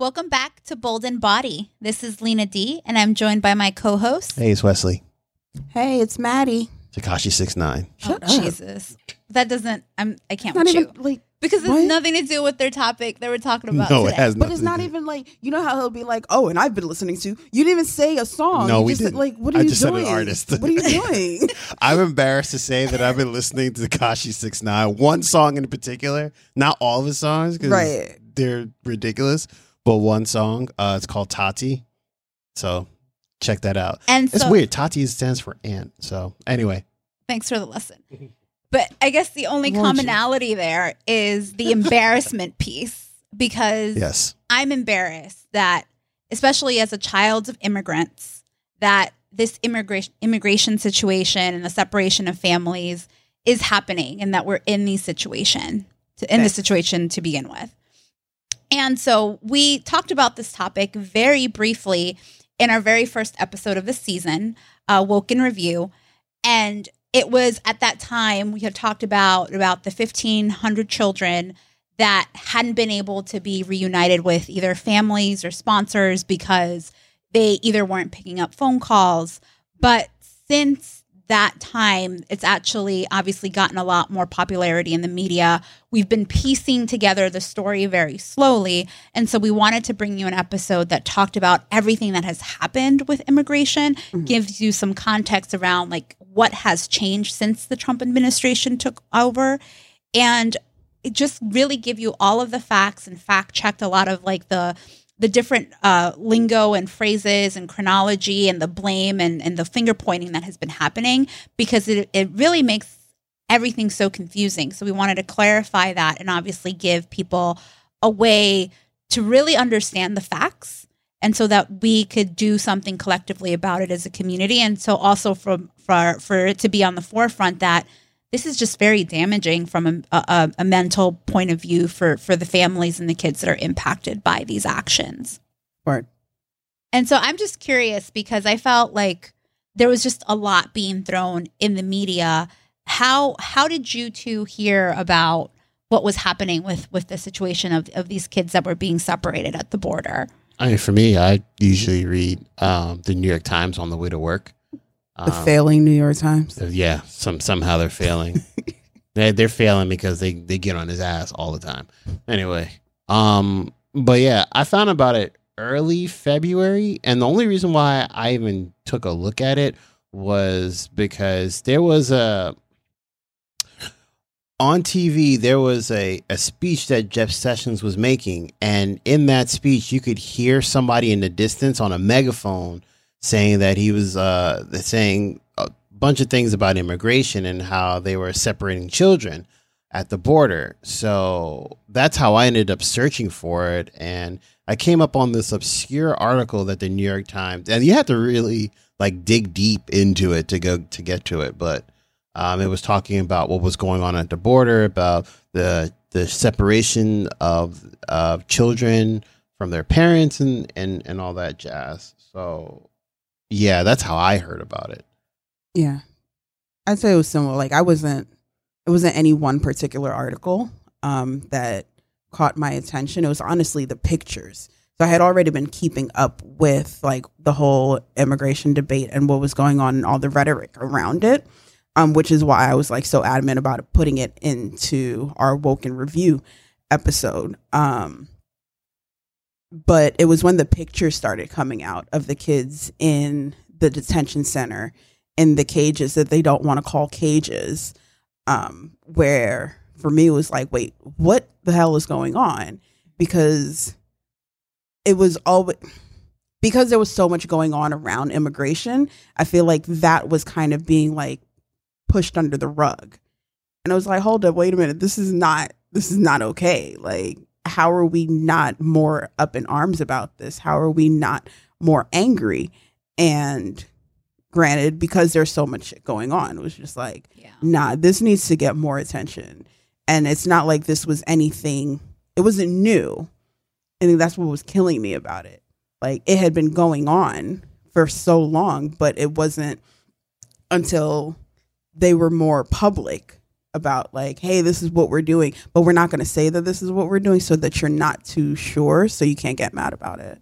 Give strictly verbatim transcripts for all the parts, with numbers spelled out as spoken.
Welcome back to Bold and Body. This is Lena D, and I'm joined by my co-host. Hey, it's Wesley. Hey, it's Maddie. Tekashi six nine. Shut oh, up. Jesus. That doesn't, I'm, I can't not with even, you. Like, because it's what? nothing to do with their topic that we're talking about No, today. it has nothing But it's not to do. even like, you know how he'll be like, oh, and I've been listening to, you didn't even say a song. No, you we just didn't. Said, like, what are I you just said doing? an artist. What are you doing? I'm embarrassed to say that I've been listening to Tekashi six nine. One song in particular, not all of his songs, because Right. they're ridiculous, but one song. Uh, it's called Tati. So check that out. And it's so, weird. Tati stands for ant. So anyway. Thanks for the lesson. But I guess the only Won't commonality you? there is the embarrassment piece, because Yes. I'm embarrassed that, especially as a child of immigrants, that this immigration immigration situation and the separation of families is happening, and that we're in these situation to, in this situation to begin with. And so we talked about this topic very briefly in our very first episode of the season, uh, Woke in Review, and it was at that time we had talked about about the fifteen hundred children that hadn't been able to be reunited with either families or sponsors because they either weren't picking up phone calls. But since that time, it's actually obviously gotten a lot more popularity in the media. We've been piecing together the story very slowly. And so we wanted to bring you an episode that talked about everything that has happened with immigration, mm-hmm. gives you some context around like what has changed since the Trump administration took over, and it just really give you all of the facts and fact checked a lot of like the the different uh, lingo and phrases and chronology and the blame and, and the finger pointing that has been happening, because it, it really makes everything so confusing. So we wanted to clarify that and obviously give people a way to really understand the facts, and so that we could do something collectively about it as a community. And so also from, for, for it to be on the forefront that this is just very damaging from a, a, a mental point of view for, for the families and the kids that are impacted by these actions. Right. And so I'm just curious, because I felt like there was just a lot being thrown in the media. How how did you two hear about what was happening with, with the situation of, of these kids that were being separated at the border? I mean, for me, I usually read um, the New York Times on the way to work. The Um, failing New York Times. Yeah, some somehow they're failing. they they're failing because they, they get on his ass all the time. Anyway, um, but yeah, I found about it early February, and the only reason why I even took a look at it was because there was a on T V there was a, a speech that Jeff Sessions was making, and in that speech you could hear somebody in the distance on a megaphone saying that he was uh, saying a bunch of things about immigration and how they were separating children at the border. So that's how I ended up searching for it. And I came up on this obscure article that the New York Times, and you have to really like dig deep into it to go to get to it. But um, it was talking about what was going on at the border, about the the separation of of children from their parents and, and, and all that jazz. So yeah, that's how I heard about it. Yeah. I'd say it was similar. Like I wasn't, it wasn't any one particular article um, that caught my attention. It was honestly the pictures. So I had already been keeping up with like the whole immigration debate and what was going on and all the rhetoric around it, um, which is why I was like so adamant about putting it into our Woke in Review episode. Um, But it was when the pictures started coming out of the kids in the detention center in the cages that they don't want to call cages, um, where for me it was like, wait, what the hell is going on? Because it was always, because there was so much going on around immigration, I feel like that was kind of being like pushed under the rug. And I was like, hold up, wait a minute, this is not, this is not okay. Like, how are we not more up in arms about this? How are we not more angry? And granted, because there's so much shit going on, it was just like, yeah. nah, this needs to get more attention. And it's not like this was anything, it wasn't new. I think that's what was killing me about it. Like it had been going on for so long, but it wasn't until they were more public about like, hey, this is what we're doing, but we're not going to say that this is what we're doing so that you're not too sure, so you can't get mad about it.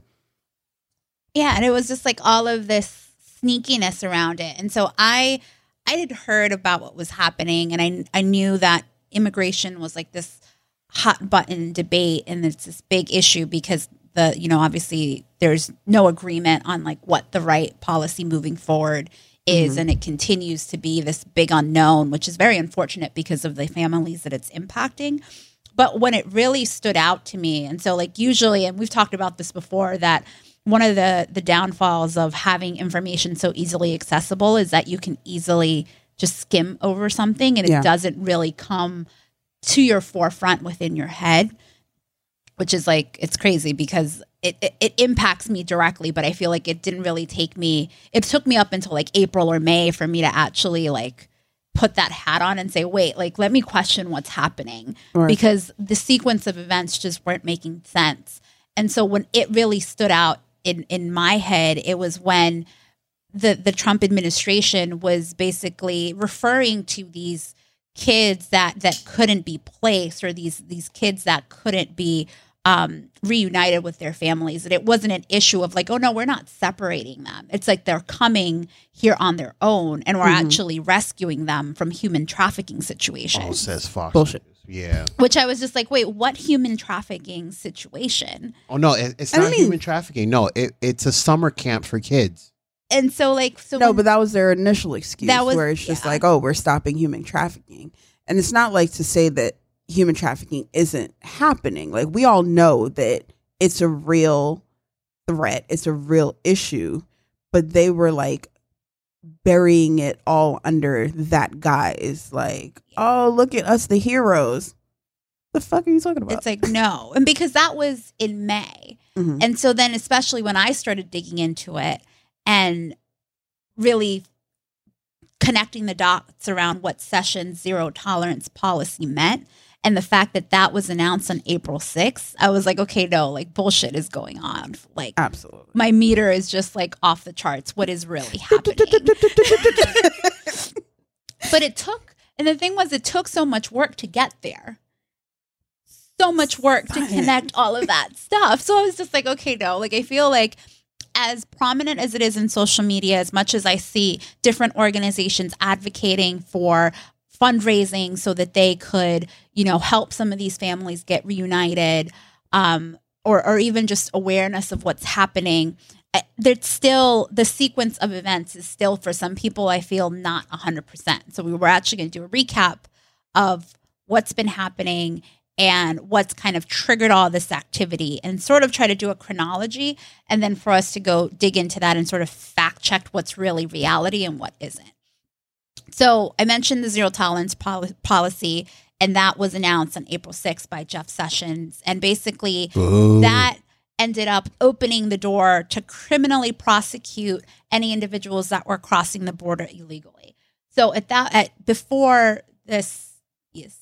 Yeah, and it was just like all of this sneakiness around it. And so I I had heard about what was happening, and I I knew that immigration was like this hot button debate, and it's this big issue because the, you know, obviously there's no agreement on like what the right policy moving forward is. Mm-hmm. And it continues to be this big unknown, which is very unfortunate because of the families that it's impacting. But when it really stood out to me, and so like usually, and we've talked about this before, that one of the the downfalls of having information so easily accessible is that you can easily just skim over something, and it yeah. doesn't really come to your forefront within your head, which is like, it's crazy because it, it, it impacts me directly, but I feel like it didn't really take me, it took me up until like April or May for me to actually like put that hat on and say, wait, like, let me question what's happening, right. because the sequence of events just weren't making sense. And so when it really stood out in, in my head, it was when the, the Trump administration was basically referring to these kids that, that couldn't be placed, or these, these kids that couldn't be um, reunited with their families. And it wasn't an issue of like, oh no, we're not separating them. It's like they're coming here on their own, and we're mm-hmm. actually rescuing them from human trafficking situations. Oh, says Fox. Bullshit. Yeah. Which I was just like, wait, what human trafficking situation? Oh no, it, it's not I mean, human trafficking. No, it, it's a summer camp for kids. And so like, so no, when, but that was their initial excuse, that was, where it's just yeah. like, oh, we're stopping human trafficking. And it's not like to say that human trafficking isn't happening. Like, we all know that it's a real threat. It's a real issue, but they were like burying it all under that guise. Like, oh, look at us, the heroes. The fuck are you talking about? It's like, no. And because that was in May. Mm-hmm. And so then, especially when I started digging into it and really connecting the dots around what Sessions' zero tolerance policy meant, and the fact that that was announced on April sixth, I was like, okay, no, like bullshit is going on. Like, absolutely, my meter is just like off the charts. What is really happening? But it took, and the thing was, it took so much work to get there. So much work to connect all of that stuff. So I was just like, okay, no, like I feel like, as prominent as it is in social media, as much as I see different organizations advocating for fundraising so that they could, you know, help some of these families get reunited, um, or, or even just awareness of what's happening, there's still, the sequence of events is still, for some people, I feel, not one hundred percent. So we were actually going to do a recap of what's been happening and what's kind of triggered all this activity, and sort of try to do a chronology, and then for us to go dig into that and sort of fact check what's really reality and what isn't. So I mentioned the zero tolerance pol- policy, and that was announced on April sixth by Jeff Sessions. And basically Ooh. that ended up opening the door to criminally prosecute any individuals that were crossing the border illegally. So at that, at before this, yes.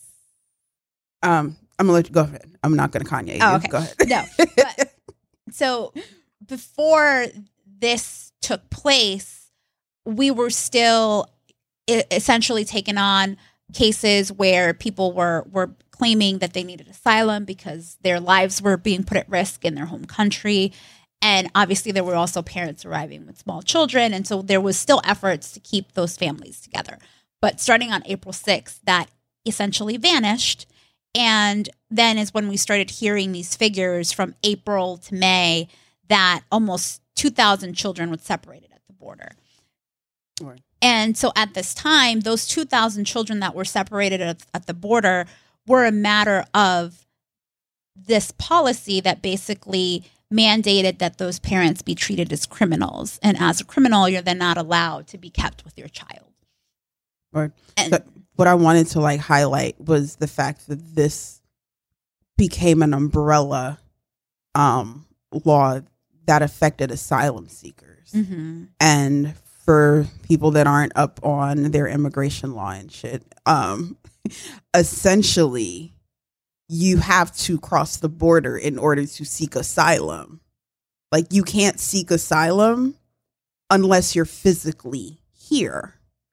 Um, I'm gonna let you go ahead. I'm not gonna Kanye. Oh, okay. Go ahead. No. But, so before this took place, we were still essentially taking on cases where people were were claiming that they needed asylum because their lives were being put at risk in their home country. And obviously there were also parents arriving with small children. And so there was still efforts to keep those families together. But starting on April sixth, that essentially vanished. And then is when we started hearing these figures from April to May that almost two thousand children were separated at the border. Right. And so at this time, those two thousand children that were separated at, at the border were a matter of this policy that basically mandated that those parents be treated as criminals. And as a criminal, you're then not allowed to be kept with your child. Right. And, so what I wanted to like highlight was the fact that this became an umbrella um, law that affected asylum seekers. Mm-hmm. And for people that aren't up on their immigration law and shit, um, essentially you have to cross the border in order to seek asylum. Like, you can't seek asylum unless you're physically here.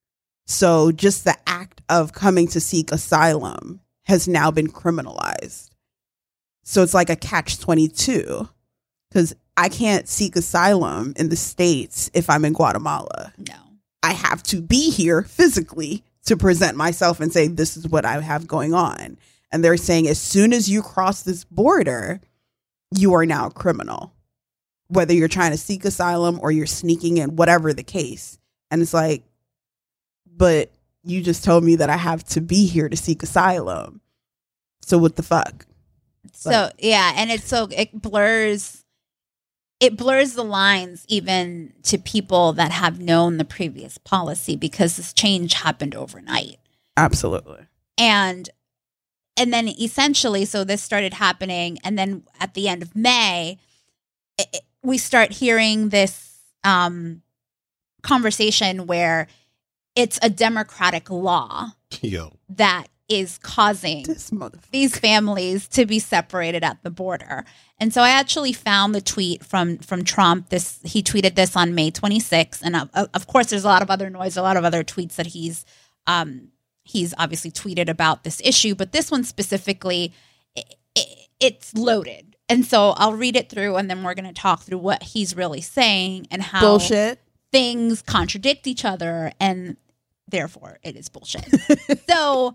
So just the act of coming to seek asylum has now been criminalized. So it's like a catch twenty-two, because I can't seek asylum in the States if I'm in Guatemala. No. I have to be here physically to present myself and say, this is what I have going on. And they're saying as soon as you cross this border, you are now a criminal, whether you're trying to seek asylum or you're sneaking in, whatever the case. And it's like, but you just told me that I have to be here to seek asylum. So what the fuck? So, Like, yeah. And it's so, it blurs, it blurs the lines even to people that have known the previous policy, because this change happened overnight. absolutely. And and then essentially, so this started happening, and then at the end of May, it, it- we start hearing this um, conversation where it's a democratic law Yo. that is causing This motherfucker. these families to be separated at the border. And so I actually found the tweet from from Trump. This he tweeted this on May twenty-sixth, and of, of course, there's a lot of other noise, a lot of other tweets that he's um, he's obviously tweeted about this issue, but this one specifically, it, it, it's loaded. And so I'll read it through, and then we're going to talk through what he's really saying and how Bullshit. things contradict each other, and therefore it is bullshit. So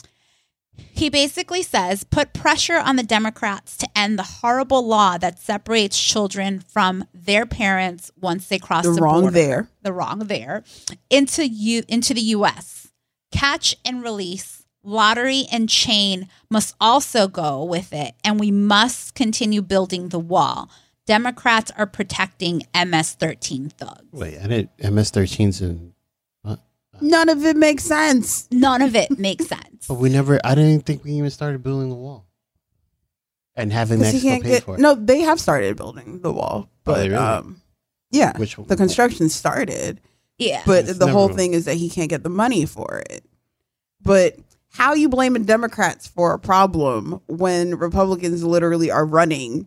he basically says, put pressure on the Democrats to end the horrible law that separates children from their parents once they cross The the, wrong border, there. the wrong there, into you into the U S. Catch and release, lottery and chain must also go with it, and we must continue building the wall. Democrats are protecting M S thirteen thugs. Wait, I didn't. M S thirteen's in. What? None of it makes sense. None of it makes sense. But we never. I didn't think we even started building the wall. And having 'Cause he Mexico can't pay get, for it. no, they have started building the wall, but they really? um, yeah, Which one? the construction started, Yeah. but It's the whole never- thing is that he can't get the money for it. But how you blaming Democrats for a problem when Republicans literally are running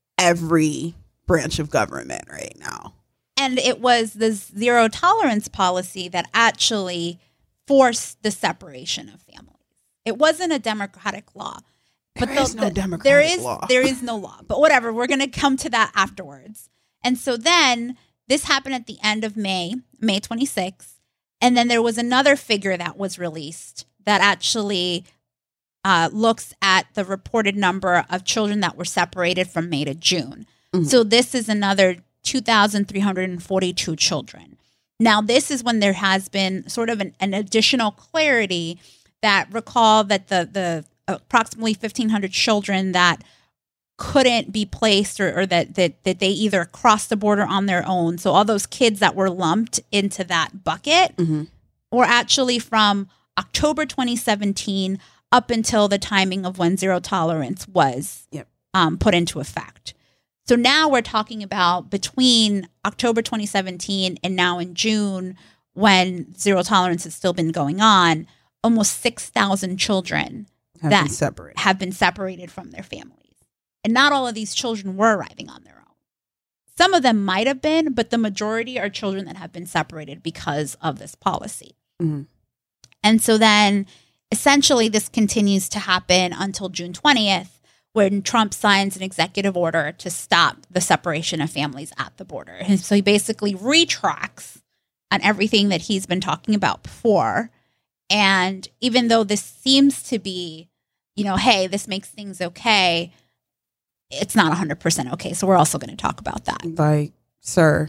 every branch of government right now? And it was the zero tolerance policy that actually forced the separation of families. It wasn't a democratic law. But There the- is no the- democratic there is, law. There is no law. But whatever, we're going to come to that afterwards. And so then this happened at the end of May, May twenty-sixth. And then there was another figure that was released that actually uh, looks at the reported number of children that were separated from May to June. Mhm. So this is another two thousand three hundred forty-two children. Now, this is when there has been sort of an, an additional clarity that recall that the, the approximately fifteen hundred children that couldn't be placed or, or that, that, that they either crossed the border on their own. So all those kids that were lumped into that bucket Mhm. were actually from October twenty seventeen up until the timing of when zero tolerance was Yep. um, put into effect. So now we're talking about between October twenty seventeen and now in June, when zero tolerance has still been going on, almost six thousand children Have that been separated. have been separated from their families. And not all of these children were arriving on their own. Some of them might have been, but the majority are children that have been separated because of this policy. Mhm. And so then essentially this continues to happen until June twentieth, when Trump signs an executive order to stop the separation of families at the border. And so he basically retracts on everything that he's been talking about before. And even though this seems to be, you know, hey, this makes things okay, it's not one hundred percent okay. So we're also going to talk about that. Like, sir,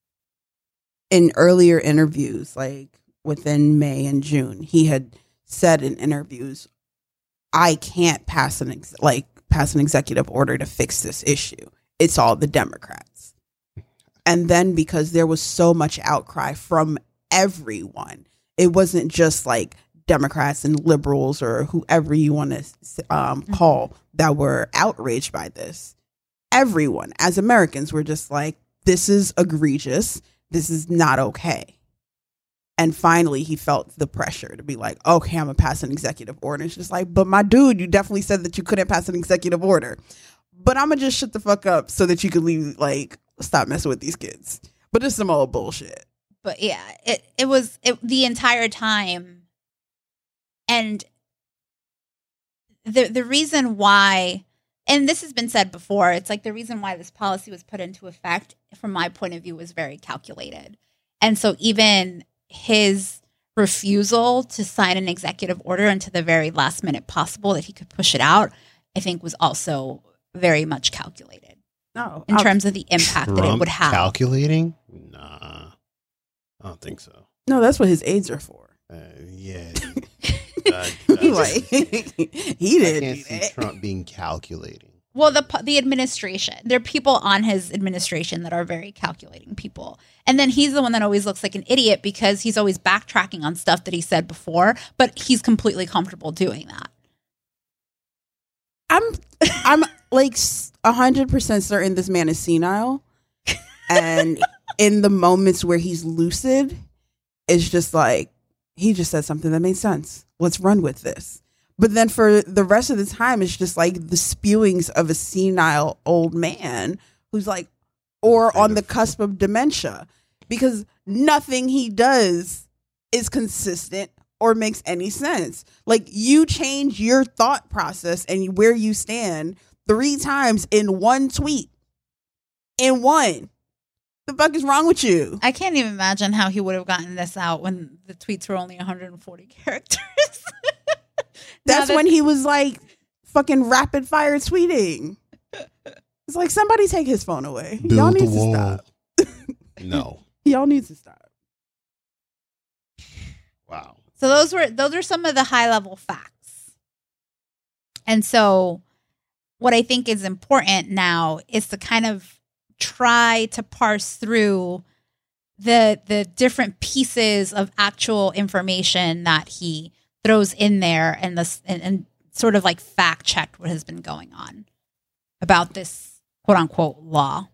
in earlier interviews, like within May and June, he had said in interviews, I can't pass an ex- like pass an executive order to fix this issue. It's all the Democrats. And then because there was so much outcry from everyone, it wasn't just like Democrats and liberals or whoever you want to um, call that were outraged by this. Everyone, as Americans, were just like, this is egregious. This is not okay. And finally, he felt the pressure to be like, okay, I'm going to pass an executive order. It's just like, but my dude, you definitely said that you couldn't pass an executive order. But I'm going to just shut the fuck up so that you can leave, like, stop messing with these kids. But it's some old bullshit. But yeah, it, it was it, the entire time. And the the reason why, and this has been said before, it's like the reason why this policy was put into effect, from my point of view, was very calculated. And so even his refusal to sign an executive order until the very last minute possible that he could push it out, I think was also very much calculated. No, in I'll, terms of the impact Trump that it would have. Calculating? Nah, I don't think so. no, that's what his aides are for. Uh, yeah. I, I, Like, he I didn't can't do see that. Trump being calculating. Well, the the administration, there are people on his administration that are very calculating people. And then he's the one that always looks like an idiot because he's always backtracking on stuff that he said before, but he's completely comfortable doing that. I'm I'm like a hundred percent certain this man is senile, and in the moments where he's lucid, it's just like he just said something that made sense. Let's run with this. But then for the rest of the time, it's just like the spewings of a senile old man who's like, or on the cusp of dementia, because nothing he does is consistent or makes any sense. Like, you change your thought process and where you stand three times in one tweet. In one. The fuck is wrong with you? I can't even imagine how he would have gotten this out when the tweets were only one hundred forty characters. That's that- when he was like fucking rapid fire tweeting. It's like, somebody take his phone away. Build Y'all the need to wall. stop. No. Y'all need to stop. Wow. So those were those are some of the high level facts. And so what I think is important now is to kind of try to parse through the the different pieces of actual information that he throws in there and this and, and sort of like fact check what has been going on about this quote unquote law.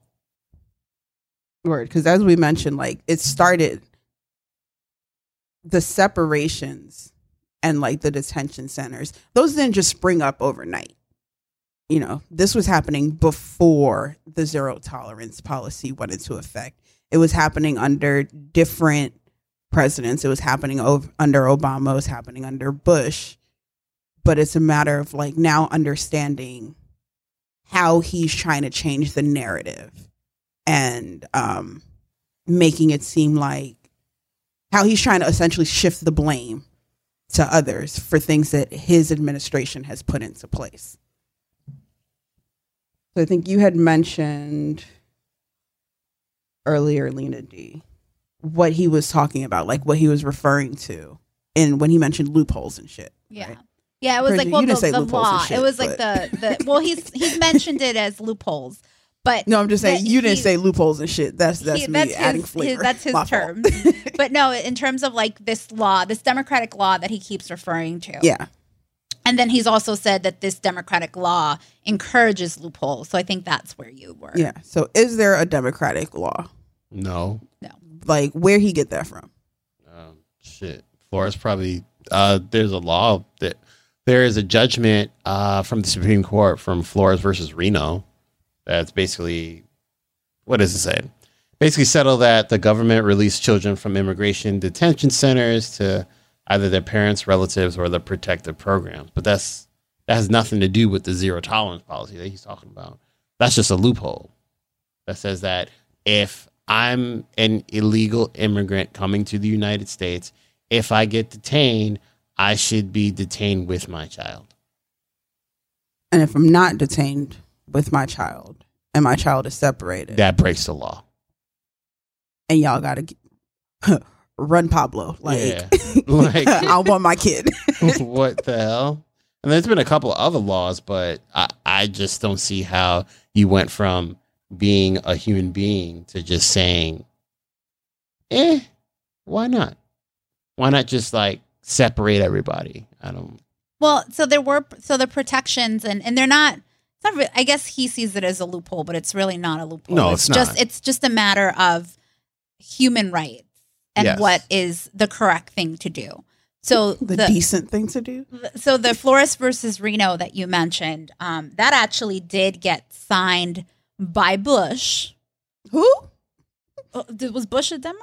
Word, because as we mentioned, like, it started the separations and like the detention centers. Those didn't just spring up overnight. You know, this was happening before the zero tolerance policy went into effect. It was happening under different presidents. It was happening over, under Obama. It was happening under Bush. But it's a matter of like now understanding how he's trying to change the narrative and um, making it seem like how he's trying to essentially shift the blame to others for things that his administration has put into place. So I think you had mentioned earlier, Lena D, what he was talking about, like what he was referring to, and when he mentioned loopholes and shit. Yeah. Right? Yeah, it was Bridget, like, well, you didn't the, say the loopholes and law. shit, it was like but- the, the, well, he's he's mentioned it as loopholes, but No, I'm just saying that you didn't he- say loopholes and shit. That's that's he- me that's adding his, flavor. his- that's his My term. fault. But no, in terms of like this law, this democratic law that he keeps referring to. Yeah. And then he's also said that this democratic law encourages loopholes. So I think that's where you were. Yeah. So is there a democratic law? No. No. Like, where he get that from? Um, shit. Flores probably. Uh, there's a law that there is a judgment uh, from the Supreme Court from Flores versus Reno. That's basically, what does it say? Basically settle that the government release children from immigration detention centers to either their parents, relatives, or the protective programs. But that's that has nothing to do with the zero tolerance policy that he's talking about. That's just a loophole that says that if I'm an illegal immigrant coming to the United States, if I get detained, I should be detained with my child. And if I'm not detained with my child and my child is separated, That breaks the law. and y'all gotta get, run Pablo. Like, Yeah. Like- I want my kid. What the hell? And there's been a couple of other laws, but I, I just don't see how you went from being a human being to just saying, eh, why not? Why not just like separate everybody? I don't. Well, so there were so the protections and, and they're not. It's not. Re- I guess he sees it as a loophole, but it's really not a loophole. No, it's just not. it's just a matter of human rights and Yes. what is the correct thing to do. So The, the, decent thing to do. so the Flores versus Reno that you mentioned, um, that actually did get signed by Bush. Who? Uh, did- Was Bush a Democrat?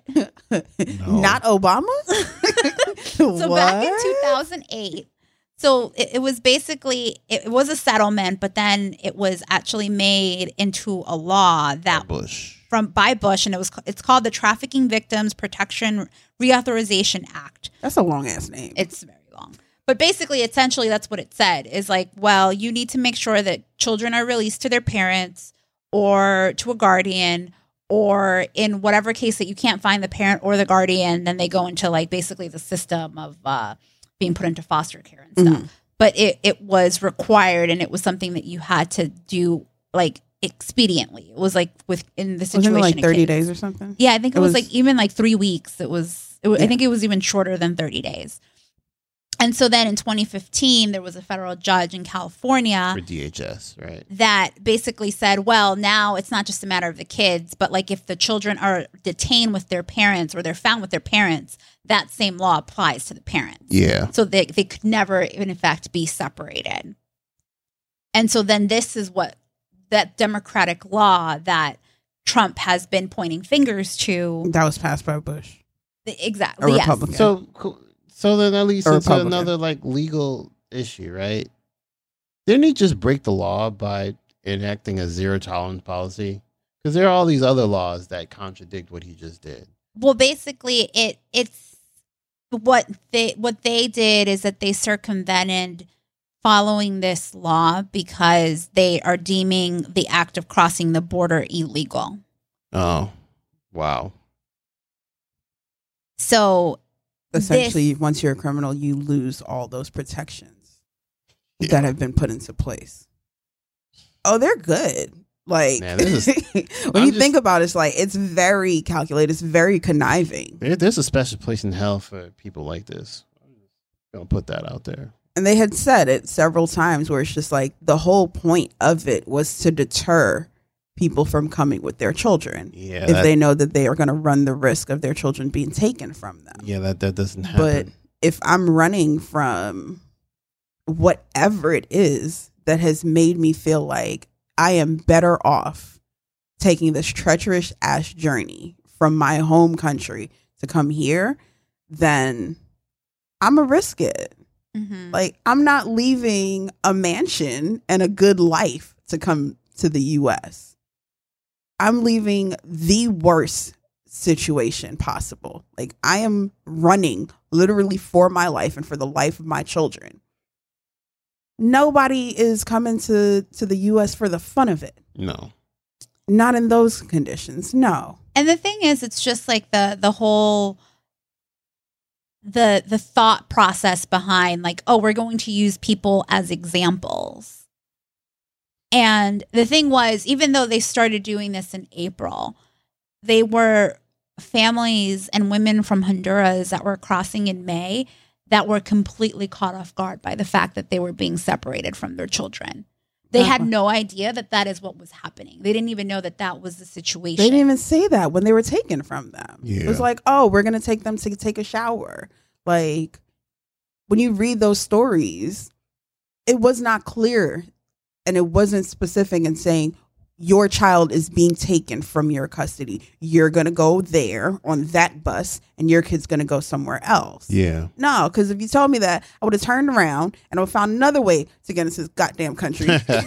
No. Not Obama? So back in two thousand eight, so it, it was basically, it, it was a settlement, but then it was actually made into a law that Bush. from by Bush, and it was it's called the Trafficking Victims Protection Reauthorization Act. That's a long ass name. It's very long. But basically, essentially, that's what it said is like, well, you need to make sure that children are released to their parents or to a guardian, or in whatever case that you can't find the parent or the guardian, then they go into like basically the system of uh, being put into foster care and stuff. Mhm. But it, it was required, and it was something that you had to do like expediently. It was like within the situation. Wasn't it like thirty of kids. days or something? Yeah, I think it, It was, was- like even like three weeks. It was, it was Yeah. I think it was even shorter than thirty days. And so then in twenty fifteen, there was a federal judge in California For D H S, right? that basically said, well, now it's not just a matter of the kids, but like if the children are detained with their parents or they're found with their parents, that same law applies to the parents. Yeah. So they, they could never, in fact, be separated. And so then this is what that Democratic law that Trump has been pointing fingers to. That was passed by Bush. Exactly. A Yes. Republican. So, co- so then that leads A into Republican. another like legal issue, right? Didn't he just break the law by enacting a zero tolerance policy? Because there are all these other laws that contradict what he just did. Well, basically, it it's what they what they did is that they circumvented following this law because they are deeming the act of crossing the border illegal. Oh, wow. So Essentially, this- once you're a criminal, you lose all those protections Yeah. that have been put into place. Oh, they're good. Like Man, this is- when I'm you just- think about it, it's like it's very calculated. It's very conniving. There, there's a special place in hell for people like this. I'm just gonna put that out there. And they had said it several times where it's just like the whole point of it was to deter people from coming with their children Yeah, if that, they know that they are going to run the risk of their children being taken from them. yeah, that that doesn't But happen. if I'm running from whatever it is that has made me feel like I am better off taking this treacherous ass journey from my home country to come here, then I'm going to risk it. Mhm. Like, I'm not leaving a mansion and a good life to come to the U S. I'm leaving the worst situation possible. Like, I am running literally for my life and for the life of my children. Nobody is coming to, to the U S for the fun of it. No. Not in those conditions. No. And the thing is, it's just like the the whole the the thought process behind like, oh, we're going to use people as examples. And the thing was, even though they started doing this in April, they were families and women from Honduras that were crossing in May that were completely caught off guard by the fact that they were being separated from their children. They had Uh-huh. no idea that that is what was happening. They didn't even know that that was the situation. They didn't even say that when they were taken from them. It was Yeah. like, oh, we're going to take them to take a shower. Like, when you read those stories, it was not clear and it wasn't specific in saying your child is being taken from your custody. You're going to go there on that bus and your kid's going to go somewhere else. Yeah. No, because if you told me that, I would have turned around and I would have found another way to get into this goddamn country.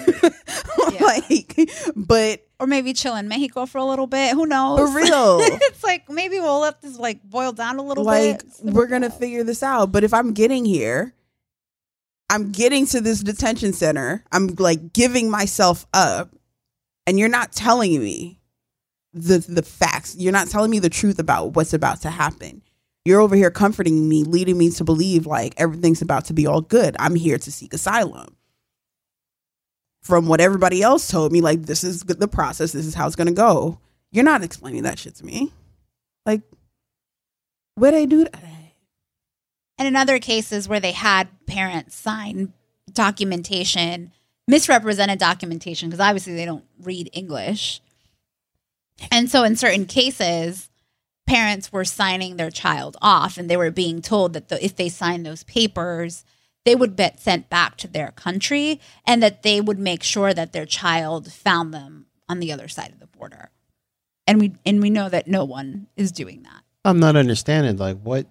Like, but Or maybe chill in Mexico for a little bit. Who knows? for real. It's like maybe we'll let this like boil down a little like bit. we're gonna figure this out. But if I'm getting here, I'm getting to this detention center, I'm like giving myself up, and you're not telling me the the facts. You're not telling me the truth about what's about to happen. You're over here comforting me, leading me to believe like everything's about to be all good. I'm here to seek asylum. From what everybody else told me, like, this is the process, this is how it's gonna go. You're not explaining that shit to me. Like, what I do that? And in other cases where they had parents sign documentation, misrepresented documentation, because obviously they don't read English. And so in certain cases, parents were signing their child off and they were being told that the, if they signed those papers, they would get sent back to their country and that they would make sure that their child found them on the other side of the border. And we and we know that no one is doing that. I'm not understanding. Like, what?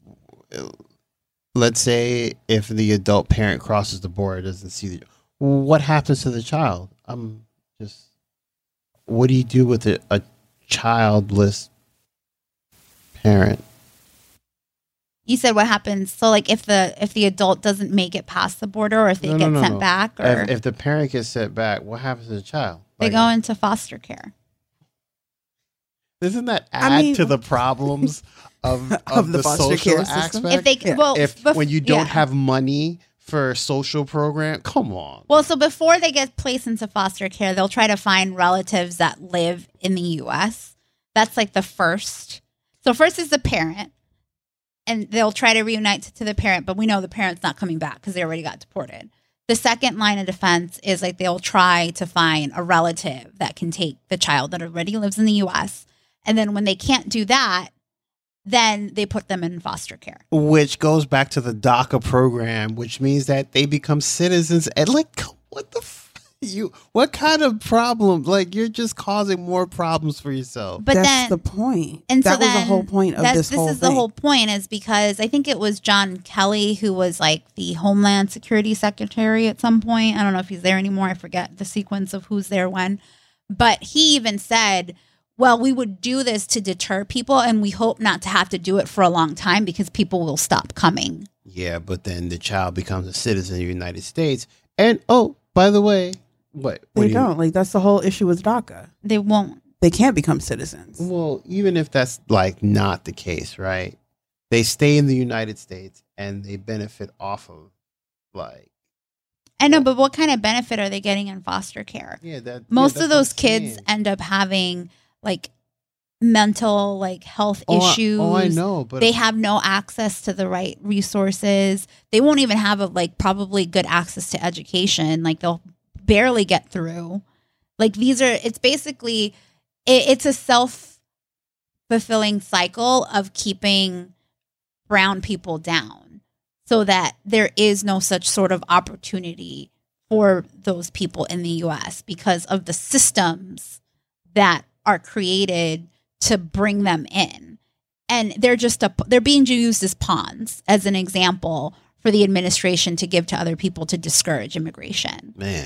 Let's say if the adult parent crosses the border, doesn't see the, what happens to the child? I'm just. What do you do with a, a childless parent? You said what happens? So, like, if the if the adult doesn't make it past the border, or if they No, get no, no, sent no. back, or If, if the parent gets sent back, what happens to the child? they Like, go into foster care. Doesn't that add I mean- to the problems of, of, Of the, the foster social care system? aspect? If they Yeah. well, if bef- when you don't yeah. have money for a social program, come on. Well, so before they get placed into foster care, they'll try to find relatives that live in the U S. That's like the first. So first is the parent, and they'll try to reunite to the parent, but we know the parent's not coming back because they already got deported. The second line of defense is like they'll try to find a relative that can take the child that already lives in the U S. And then when they can't do that, then they put them in foster care. Which goes back to the DACA program, which means that they become citizens. And like, what the f- you? What kind of problem? Like, you're just causing more problems for yourself. But That's then the point. And that so was then the whole point of that's- this, this whole is thing. the whole point, is because I think it was John Kelly who was like the Homeland Security Secretary at some point. I don't know if he's there anymore. I forget the sequence of who's there when. But he even said, well, we would do this to deter people, and we hope not to have to do it for a long time because people will stop coming. Yeah, but then the child becomes a citizen of the United States. And oh, by the way, what? what They do you- don't. Like, that's the whole issue with DACA. They won't. They can't become citizens. Well, even if that's like not the case, right? They stay in the United States and they benefit off of like. I know, but what kind of benefit are they getting in foster care? Yeah, that Most yeah, of that's those what I'm kids saying. end up having like mental like health Oh, I- issues. Oh, I know, but They have no access to the right resources. They won't even have a like probably good access to education. Like they'll barely get through. Like these are it's basically it, it's a self fulfilling cycle of keeping brown people down so that there is no such sort of opportunity for those people in the U S because of the systems that are created to bring them in. And they're just a, they're being used as pawns, as an example for the administration to give to other people to discourage immigration. man,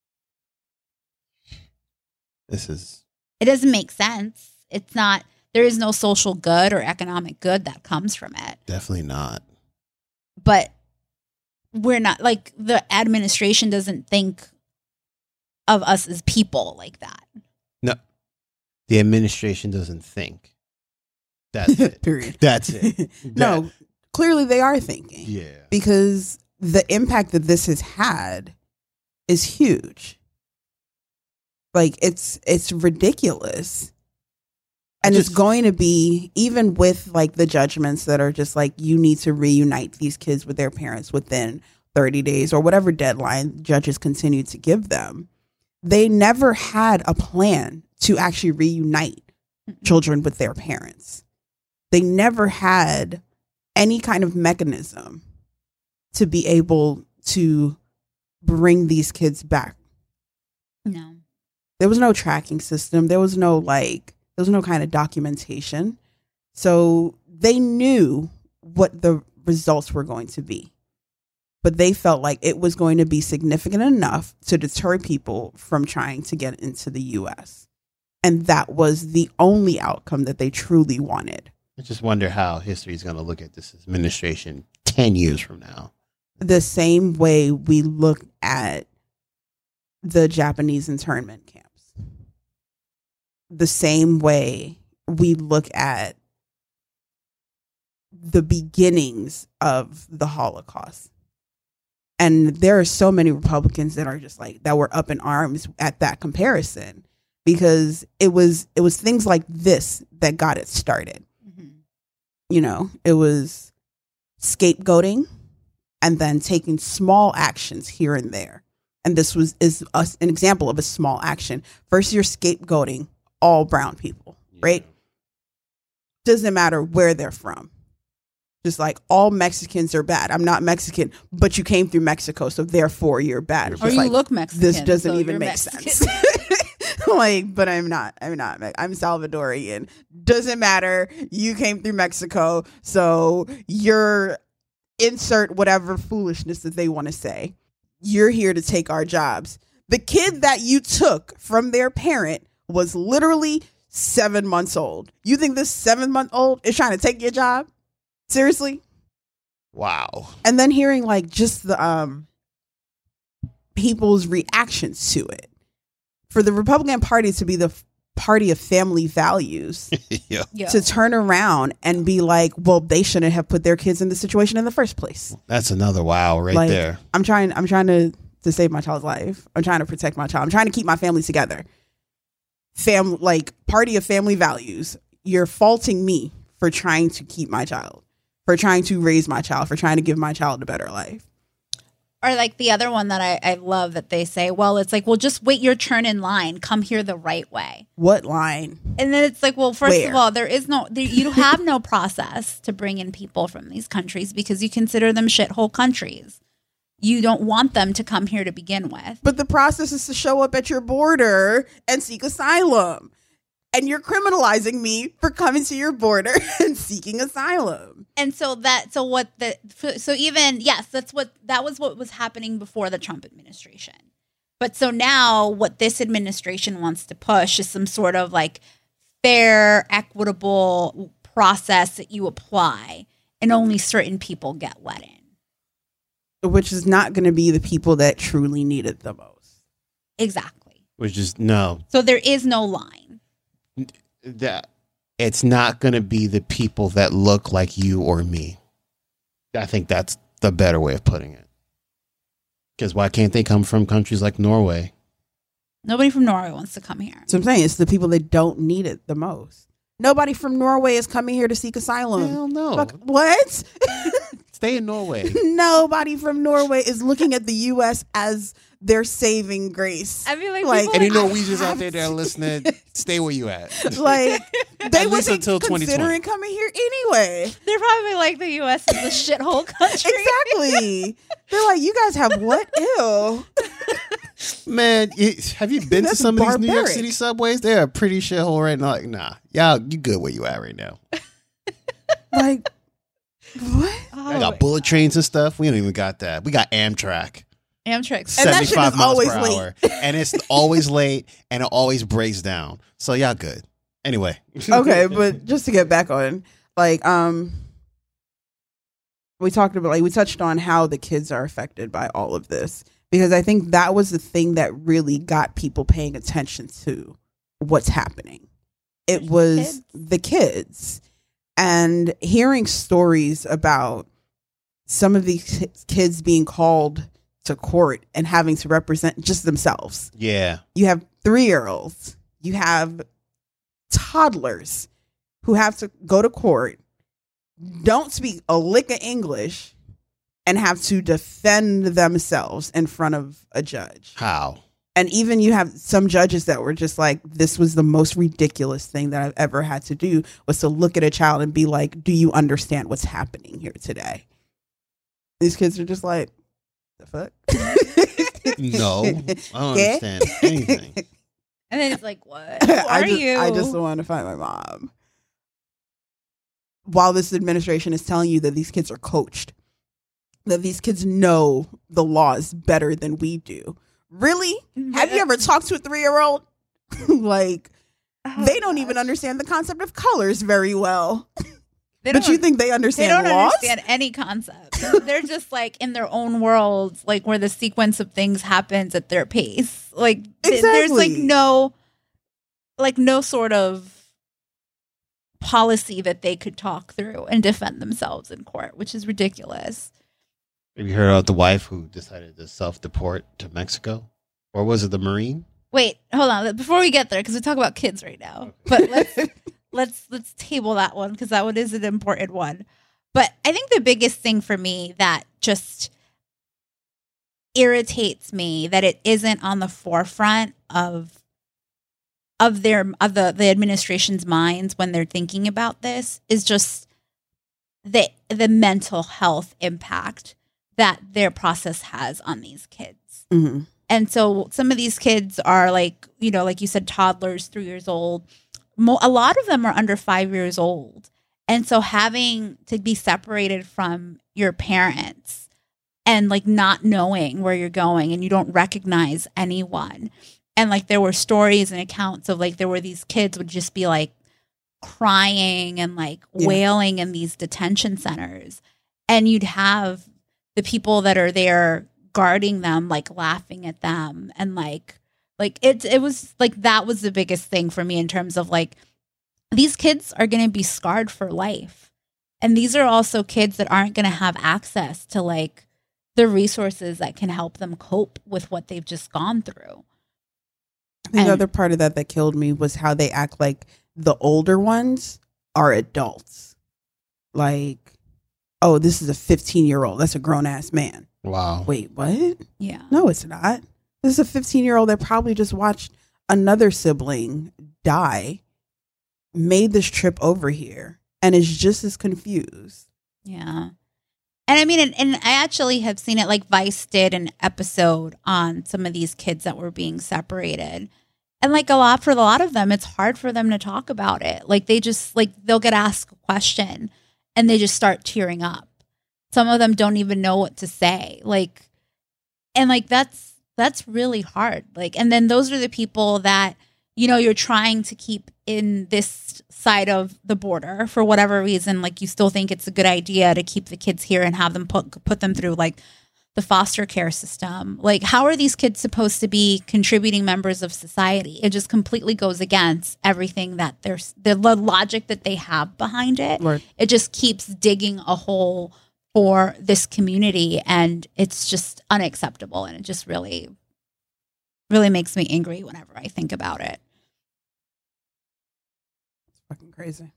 this is It doesn't make sense. It's not, there is no social good or economic good that comes from it. definitely not. But we're not, like, the administration doesn't think of us as people like that. No, the administration doesn't think. That's it. Period. That's it. No, That- clearly they are thinking. yeah. Because the impact that this has had is huge. Like it's it's ridiculous. And Just- it's going to be, even with like the judgments that are just like, you need to reunite these kids with their parents within thirty days or whatever deadline judges continue to give them. They never had a plan to actually reunite children with their parents. They never had any kind of mechanism to be able to bring these kids back. No. There was no tracking system. There was no like, there was no kind of documentation. So they knew what the results were going to be. But they felt like it was going to be significant enough to deter people from trying to get into the U S. And that was the only outcome that they truly wanted. I just wonder how history is going to look at this administration ten years from now. The same way we look at the Japanese internment camps. The same way we look at the beginnings of the Holocaust. And there are so many Republicans that are just like, that were up in arms at that comparison, because it was it was things like this that got it started. Mm-hmm. You know, it was scapegoating and then taking small actions here and there. And this was is a, an example of a small action. First, you're scapegoating all brown people, right? Doesn't matter where they're from. Just like all Mexicans are bad. I'm not Mexican, but you came through Mexico, so therefore you're bad. It's Or just you like, look Mexican. this doesn't so even you're make Mexican. sense. like, but I'm not. I'm not. I'm Salvadorian. Doesn't matter. You came through Mexico, so you're insert whatever foolishness that they want to say. You're here to take our jobs. The kid that you took from their parent was literally seven months old. You think this seven month old is trying to take your job? Seriously? Wow. And then hearing like just the um people's reactions to it. For the Republican Party to be the f- party of family values, Yeah. Yeah. to turn around and be like, well, they shouldn't have put their kids in this situation in the first place. That's another wow right Like, there. I'm trying I'm trying to to save my child's life. I'm trying to protect my child. I'm trying to keep my family together. Fam like party of family values. You're faulting me for trying to keep my child, for trying to raise my child, for trying to give my child a better life. Or like the other one that I, I love that they say, well, it's like, well, just wait your turn in line. Come here the right way. What line? And then it's like, well, first Where? of all, there is no, there, you have no process to bring in people from these countries because you consider them shithole countries. You don't want them to come here to begin with. But the process is to show up at your border and seek asylum. And you're criminalizing me for coming to your border and seeking asylum. And so that, so what the, so even, yes, that's what, that was what was happening before the Trump administration. But so now what this administration wants to push is some sort of like fair, equitable process that you apply and only certain people get let in. Which is not going to be the people that truly need it the most. Exactly. Which is no. So there is no line. That it's not going to be the people that look like you or me. I think that's the better way of putting it. Because why can't they come from countries like Norway? Nobody from Norway wants to come here. So I'm saying it's the people that don't need it the most. Nobody from Norway is coming here to seek asylum. Hell no. Fuck, what? Stay in Norway. Nobody from Norway is looking at the U S as their saving grace. I feel like, Like- people Any like, Norwegians out there that are listening, stay where you at. Like, they At least wasn't until twenty twenty. considering coming here anyway. they're probably like the U S is a shithole country. Exactly. They're like, you guys have what? Ew. Man, it, have you been to That's some of these New York barbaric. City subways? They're a pretty shithole right now. Like, nah, y'all, you good where you at right now. Like, what? Oh, They got bullet trains and stuff. We don't even got that. We got Amtrak. Amtrak's. And that shit seventy-five is miles always per late. hour. And it's always late and it always breaks down. So y'all good. Anyway. Okay, but just to get back on, like, um, we talked about, like, we touched on how the kids are affected by all of this, because I think that was the thing that really got people paying attention to what's happening. It was Kids. the kids, and hearing stories about some of these kids being called to court and having to represent just themselves. Yeah. You have three-year-olds. You have toddlers who have to go to court, don't speak a lick of English, and have to defend themselves in front of a judge. How? And even you have some judges that were just like, this was the most ridiculous thing that I've ever had to do, was to look at a child and be like, do you understand what's happening here today? These kids are just like, the fuck? No. I don't Okay. understand anything. And then it's like, what? Who I are just, you? I just want to find my mom. While this administration is telling you that these kids are coached, that these kids know the laws better than we do. Really? Have you ever talked to a three-year-old? Like, Oh, they don't gosh. even understand the concept of colors very well. They But don't- you think they they understand don't laws? understand any concept. They're just like in their own worlds, like where the sequence of things happens at their pace. Like th- there's like Exactly. no, like no sort of policy that they could talk through and defend themselves in court, which is ridiculous. Have you heard about the wife who decided to self-deport to Mexico? Or was it the Marine? Wait, hold on. Before we get there, because we talk about kids right now, but let's let's let's table that one because that one is an important one. But I think the biggest thing for me that just irritates me that it isn't on the forefront of of their of the, the administration's minds when they're thinking about this is just the the mental health impact that their process has on these kids. Mhm. And so some of these kids are like, you know, like you said, toddlers, three years old. Mo- a lot of them are under five years old. And so having to be separated from your parents and like not knowing where you're going and you don't recognize anyone. And like there were stories and accounts of like there were these kids would just be like crying and like Yeah. wailing in these detention centers. And you'd have the people that are there guarding them, like laughing at them. And like, like it, it was like, that was the biggest thing for me in terms of like, these kids are going to be scarred for life. And these are also kids that aren't going to have access to like the resources that can help them cope with what they've just gone through. I think And- the other part of that that killed me was how they act like the older ones are adults. Like, oh, this is a fifteen-year-old. That's a grown-ass man. Wow. Wait, what? Yeah. No, it's not. This is a fifteen-year-old that probably just watched another sibling die, made this trip over here, and is just as confused. Yeah. And I mean, and, and I actually have seen it, like Vice did an episode on some of these kids that were being separated. And like a lot, for a lot of them, it's hard for them to talk about it. Like they just, like they'll get asked a question and they just start tearing up. Some of them don't even know what to say. Like, and like that's, that's really hard. Like, and then those are the people that, you know, you're trying to keep in this side of the border for whatever reason. Like you still think it's a good idea to keep the kids here and have them put put them through like the foster care system. Like how are these kids supposed to be contributing members of society? It just completely goes against everything that there's the logic that they have behind it. Right. It just keeps digging a hole for this community, and it's just unacceptable. And it just really, really makes me angry whenever I think about it. Fucking crazy.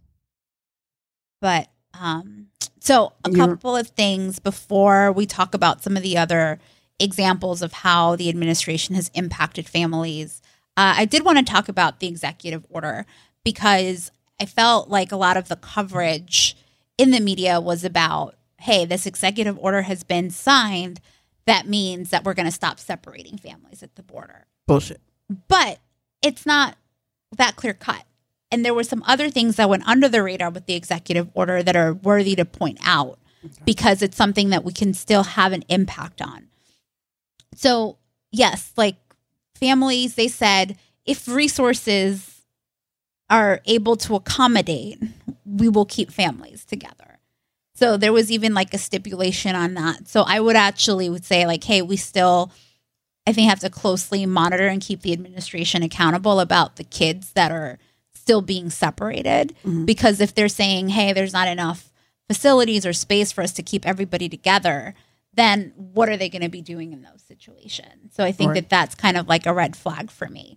But um, so a You're- couple of things before we talk about some of the other examples of how the administration has impacted families. Uh, I did want to talk about the executive order because I felt like a lot of the coverage in the media was about, hey, this executive order has been signed. That means that we're going to stop separating families at the border. Bullshit. But it's not that clear cut. And there were some other things that went under the radar with the executive order that are worthy to point out because it's something that we can still have an impact on. So, yes, like families, they said, if resources are able to accommodate, we will keep families together. So there was even like a stipulation on that. So I would actually would say like, hey, we still, I think, have to closely monitor and keep the administration accountable about the kids that are still being separated. Mhm. Because if they're saying, hey, there's not enough facilities or space for us to keep everybody together, then what are they going to be doing in those situations? So I think Right. that that's kind of like a red flag for me.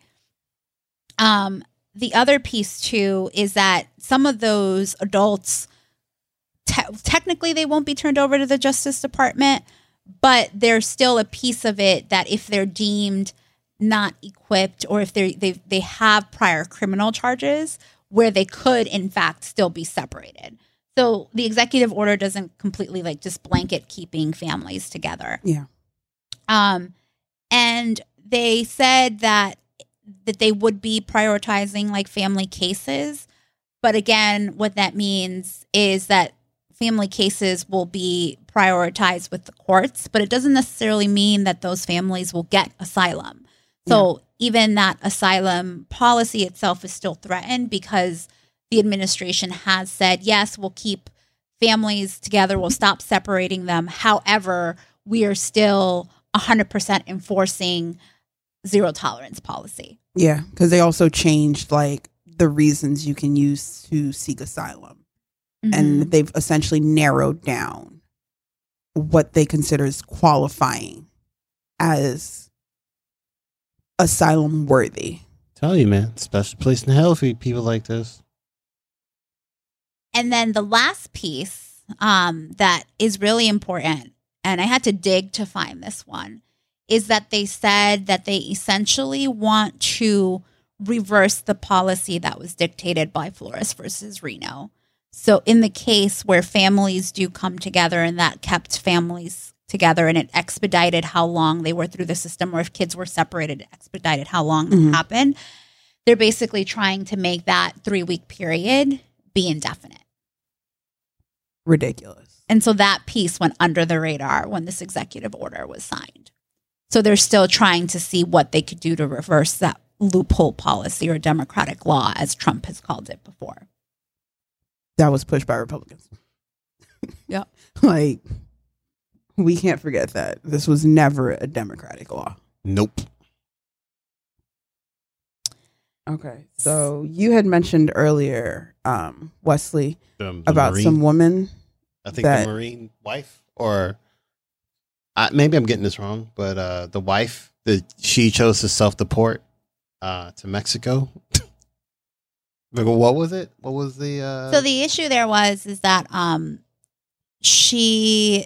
Um, the other piece too is that some of those adults, te- technically they won't be turned over to the Justice Department, but there's still a piece of it that if they're deemed not equipped or if they they they have prior criminal charges where they could in fact still be separated. So the executive order doesn't completely like just blanket keeping families together. Yeah. Um, and they said that that they would be prioritizing like family cases, but again, what that means is that family cases will be prioritized with the courts, but it doesn't necessarily mean that those families will get asylum. So even that asylum policy itself is still threatened because the administration has said, yes, we'll keep families together, we'll stop separating them. However, we are still one hundred percent enforcing zero tolerance policy. Yeah, because they also changed like the reasons you can use to seek asylum. Mm-hmm. And they've essentially narrowed down what they consider as qualifying as asylum worthy. Tell you, man, special place in hell for people like this. And then the last piece um, that is really important, and I had to dig to find this one, is that they said that they essentially want to reverse the policy that was dictated by Flores versus Reno. So in the case where families do come together and that kept families together, and it expedited how long they were through the system, or if kids were separated, it expedited how long Mhm. that happened. They're basically trying to make that three-week period be indefinite. Ridiculous. And so that piece went under the radar when this executive order was signed. So they're still trying to see what they could do to reverse that loophole policy or Democratic law, as Trump has called it before. That was pushed by Republicans. Yeah. Like, we can't forget that. This was never a Democratic law. Nope. Okay. So you had mentioned earlier, um, Wesley, The- the about Marine- some woman. I think that- the Marine wife, or uh, maybe I'm getting this wrong, but uh, the wife, the she chose to self deport uh, to Mexico. Like, what was it? What was the? Uh, So the issue there was is that um, she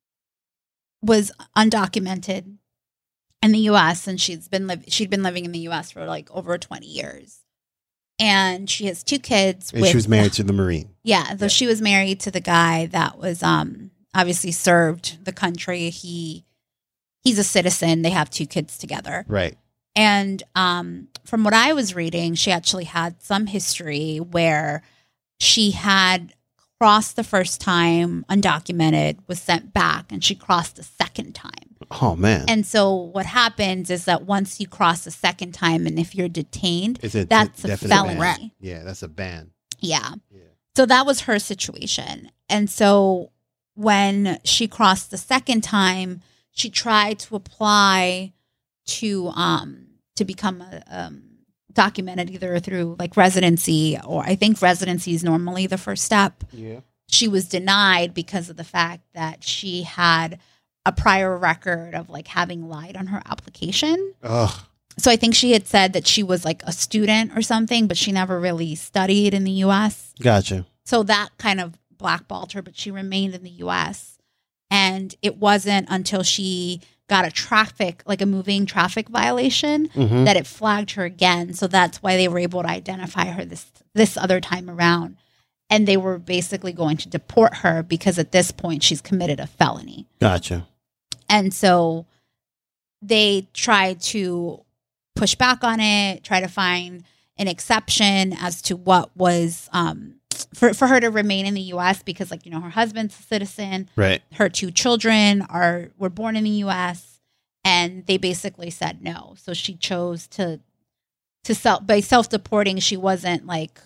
was undocumented in the U S and she's been li- she'd been living in the U S for like over twenty years, and she has two kids. and with, she was married to the Marine. Yeah, so Yeah. she was married to the guy that was um, obviously served the country. He he's a citizen. They have two kids together. Right. And um, from what I was reading, she actually had some history where she had crossed the first time undocumented, was sent back, and she crossed the second time. Oh man. And so what happens is that once you cross the second time, and if you're detained, It's a that's d- a definite felony. ban. Yeah, that's a ban. Yeah. Yeah. So that was her situation. And so when she crossed the second time, she tried to apply to um to become a, um documented either through like residency, or I think residency is normally the first step. Yeah. She was denied because of the fact that she had a prior record of like having lied on her application. Oh, So I think she had said that she was like a student or something, but she never really studied in the U S. gotcha. So that kind of blackballed her, but she remained in the U S. And it wasn't until she got a traffic, like a moving traffic violation, Mhm. that it flagged her again. So that's why they were able to identify her this this other time around. And they were basically going to deport her because at this point she's committed a felony. Gotcha. And so they tried to push back on it, try to find an exception as to what was um, for, for her to remain in the U S because, like, you know, her husband's a citizen, Right. her two children are were born in the U S, and they basically said no. So she chose to to self by self-deporting. She wasn't like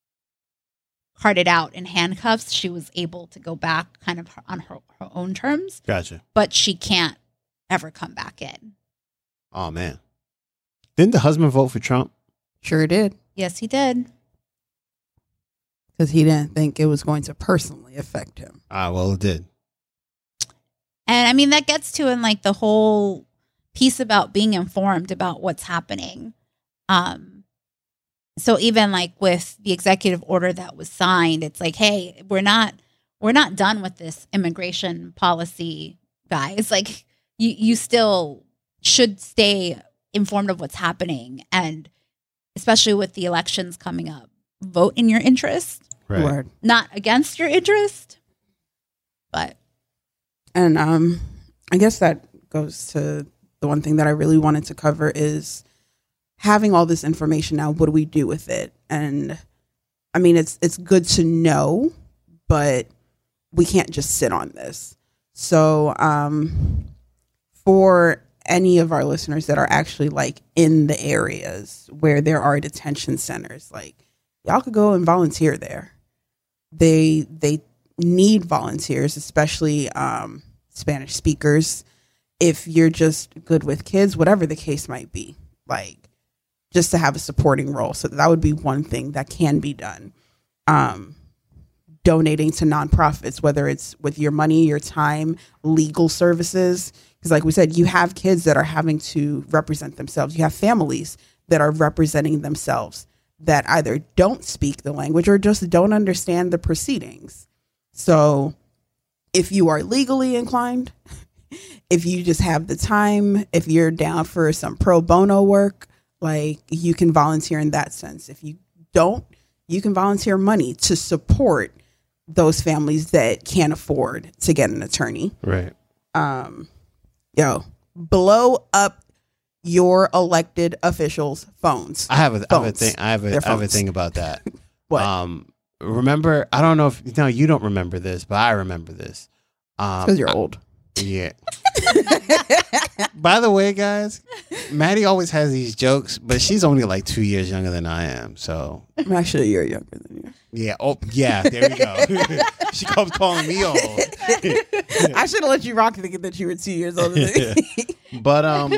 carted out in handcuffs. She was able to go back kind of on her, her own terms, Gotcha. but she can't ever come back in. Oh man. Didn't the husband vote for Trump? Sure did. Yes, he did. Because he didn't think it was going to personally affect him. Ah, well, it did. And I mean, that gets to in like the whole piece about being informed about what's happening. Um, so even like with the executive order that was signed, it's like, hey, we're not we're not done with this immigration policy, guys. Like you you still should stay informed of what's happening, and especially with the elections coming up, vote in your interest, Right. Word. not against your interest. But And um, I guess that goes to the one thing that I really wanted to cover is having all this information now. What do we do with it? And I mean, it's it's good to know, but we can't just sit on this. So um, for any of our listeners that are actually like in the areas where there are detention centers, like y'all could go and volunteer there. They they need volunteers, especially um, Spanish speakers. If you're just good with kids, whatever the case might be, like just to have a supporting role. So that would be one thing that can be done. Um, donating to nonprofits, whether it's with your money, your time, legal services. Because like we said, you have kids that are having to represent themselves. You have families that are representing themselves that either don't speak the language or just don't understand the proceedings. So if you are legally inclined, if you just have the time, if you're down for some pro bono work, like you can volunteer in that sense. If you don't, you can volunteer money to support those families that can't afford to get an attorney. Right. Um, yo, blow up your elected officials' phones. I have a, I have a Phones. thing. I have a, Their I have a phones. thing about that. What? Um, remember? I don't know if no, you don't remember this, but I remember this. Um, Because you're I- old. Yeah. By the way, guys, Maddie always has these jokes, but she's only like two years younger than I am. So I'm actually a year younger than you. yeah. Oh, yeah. There we go. She keeps calling me old. I should have let you rock thinking that you were two years older than me. But um,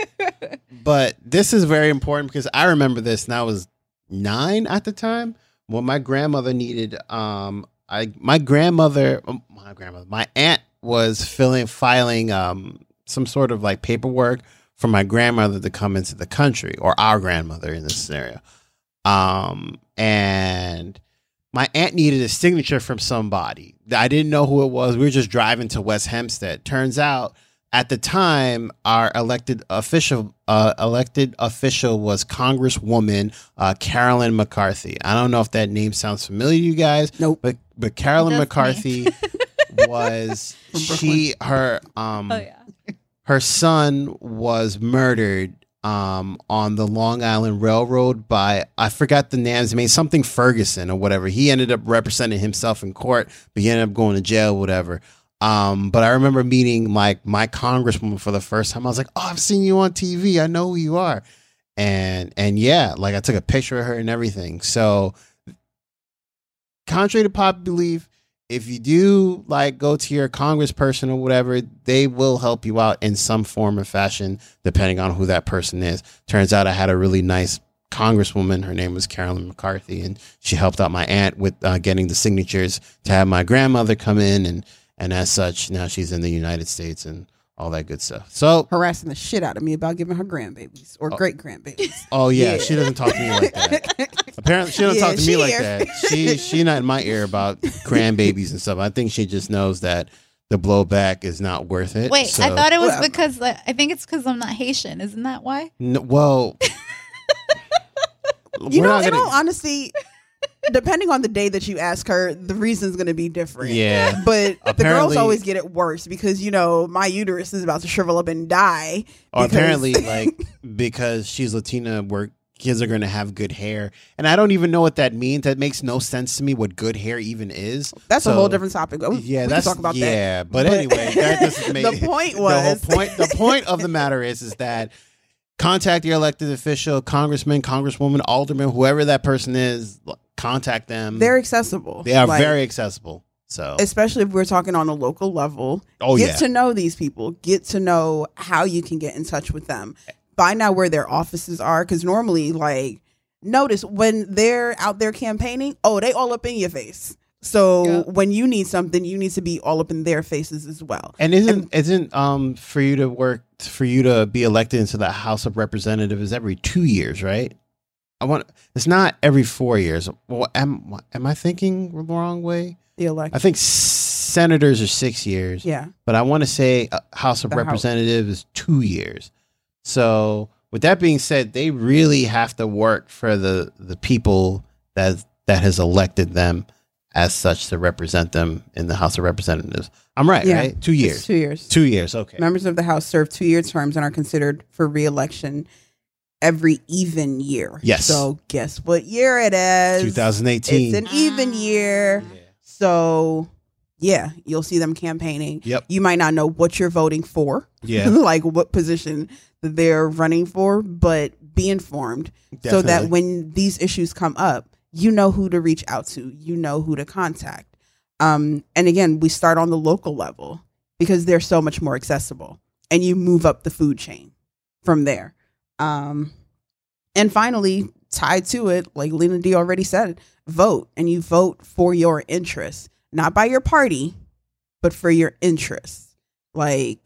but this is very important because I remember this, and I was nine at the time when my grandmother needed um, I my grandmother, um, my grandmother, my aunt was filling filing um some sort of like paperwork for my grandmother to come into the country, or our grandmother in this scenario, um, and my aunt needed a signature from somebody. I didn't know who it was. We were just driving to West Hempstead. Turns out, at the time, our elected official uh, elected official was Congresswoman uh, Carolyn McCarthy. I don't know if that name sounds familiar to you guys. Nope. But but Carolyn It does McCarthy was she her um Oh yeah. her son was murdered um, on the Long Island Railroad by, I forgot the names, I mean, something Ferguson or whatever. He ended up representing himself in court, but he ended up going to jail, whatever. Um, but I remember meeting like my congresswoman for the first time. I was like, oh, I've seen you on T V. I know who you are. And, and yeah, like I took a picture of her and everything. So contrary to popular belief, if you do like go to your congressperson or whatever, they will help you out in some form or fashion, depending on who that person is. Turns out I had a really nice congresswoman. Her name was Carolyn McCarthy, and she helped out my aunt with uh, getting the signatures to have my grandmother come in. And, and as such, now she's in the United States and all that good stuff. So, Harassing the shit out of me about giving her grandbabies or great grandbabies. oh yeah, Yeah. she doesn't talk to me like that. Apparently, she doesn't Yeah, talk to me she like here. that. She she not in my ear about grandbabies and stuff. I think she just knows that the blowback is not worth it. Wait, So- I thought it was Whatever. because like, I think it's because I'm not Haitian. Isn't that why? No, well, You we're know, not in gonna- all honesty, depending on the day that you ask her, the reason's going to be different. Yeah. But the girls Apparently- always get it worse because, you know, my uterus is about to shrivel up and die. Or because- apparently, like because she's Latina, where kids are going to have good hair, and I don't even know what that means. That makes no sense to me. What good hair even is. That's a So- whole different topic. We- Yeah, we can that's talk about that. yeah. But, But- anyway, that doesn't make The point the whole was- point. The point of the matter is, is that contact your elected official, congressman, congresswoman, alderman, whoever that person is. Contact them. They're accessible. they are Like, very accessible. So especially if we're talking on a local level. Oh, get yeah. to know these people. Get to know how you can get in touch with them. Find out where their offices are, because normally, like, notice when they're out there campaigning, oh, they all up in your face. So Yeah. when you need something, you need to be all up in their faces as well. and isn't isn't um for you to work for you to be elected into the House of Representatives is every two years, right? I want it's not every four years. Well, am am I thinking the wrong way? The election. I think senators are six years. Yeah. But I want to say uh, House of The House. Representatives is two years. So with that being said, they really have to work for the the people that that has elected them as such to represent them in the House of Representatives. I'm right, Yeah. right? Two It's years. two years. Two years. Okay. Members of the House serve two-year terms and are considered for re-election every even year. Yes. So guess what year it is? twenty eighteen. It's an even year. Yeah. So yeah, you'll see them campaigning. Yep. You might not know what you're voting for. Yeah. like what position that they're running for, but be informed so that Definitely. when these issues come up, you know who to reach out to, you know who to contact. Um, and again, we start on the local level because they're so much more accessible, and you move up the food chain from there. Um, and finally, tied to it, like Lena D already said, vote, and you vote for your interests, not by your party, but for your interests. Like,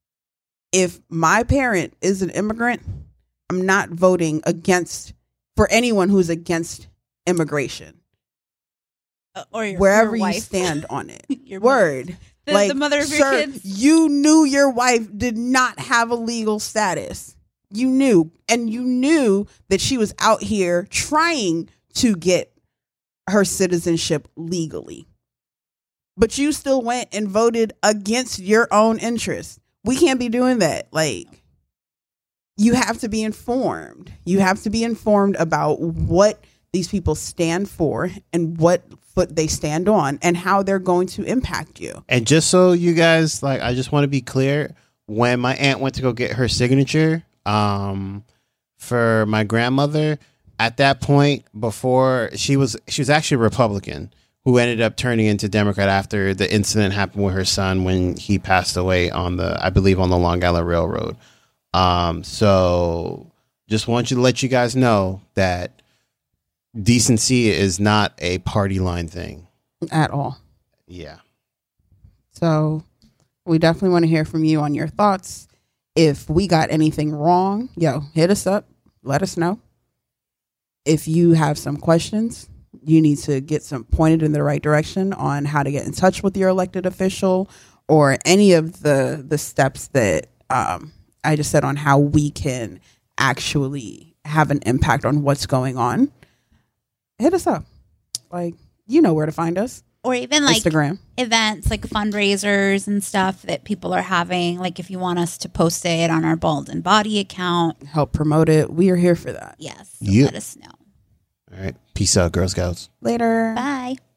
if my parent is an immigrant, I'm not voting against for anyone who's against immigration. Uh, or your, Wherever your you wife. stand on it. Your mother. Word. The, like, the mother of your sir, kids. you knew your wife did not have a legal status. You knew. And you knew that she was out here trying to get her citizenship legally. but you still went and voted against your own interests. We can't be doing that. Like, you have to be informed. You have to be informed about what these people stand for and what foot they stand on and how they're going to impact you. And just so you guys, like, I just want to be clear, when my aunt went to go get her signature um, for my grandmother, at that point, before she was, she was actually a Republican who ended up turning into Democrat after the incident happened with her son when he passed away on the, I believe, on the Long Island Railroad. Um, so just want you to let you guys know that decency is not a party line thing At all. Yeah. So we definitely want to hear from you on your thoughts. If we got anything wrong, yo, hit us up. Let us know. If you have some questions, you need to get some pointed in the right direction on how to get in touch with your elected official or any of the, the steps that um, I just said on how we can actually have an impact on what's going on. Hit us up. Like, you know where to find us. Or even like Instagram events, like fundraisers and stuff that people are having. Like if you want us to post it on our Bald and Body account. Help promote it. We are here for that. Yes. So Yep. let us know. All right. Peace out, Girl Scouts. Later. Bye.